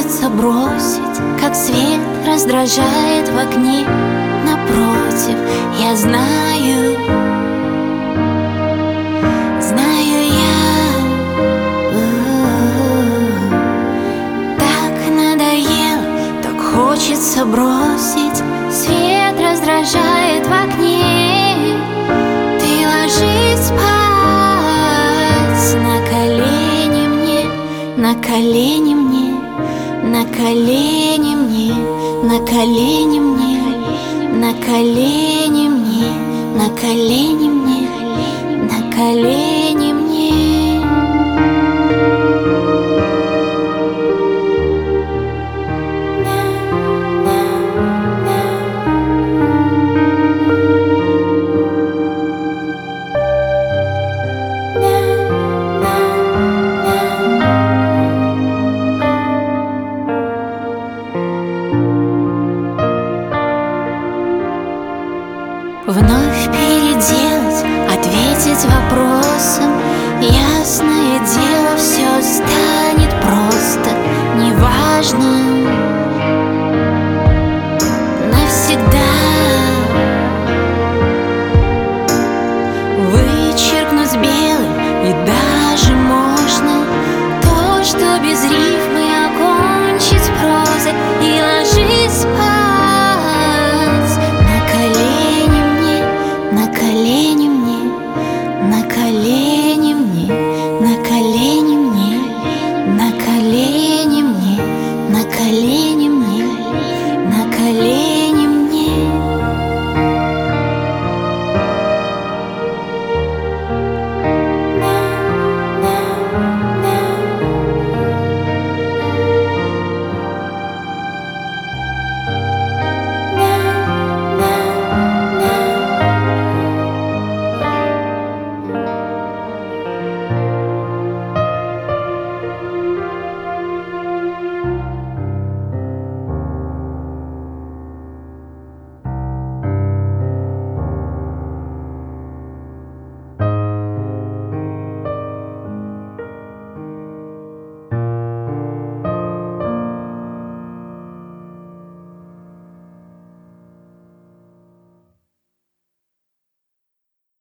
хочется бросить, как свет раздражает в окне напротив. Я знаю, так надоело, так хочется бросить. Свет раздражает в окне. Ты ложись спать на колени мне, на колени мне, на колени мне, на колени мне, на колени мне, на колени мне, на колени мне. Вновь переделать, ответить вопросом. Ясное дело, все станет просто. Неважно навсегда вычеркнуть белым, и даже можно то, что без рифмы, окончить прозой. И ложись спать на колени мне, на колени мне,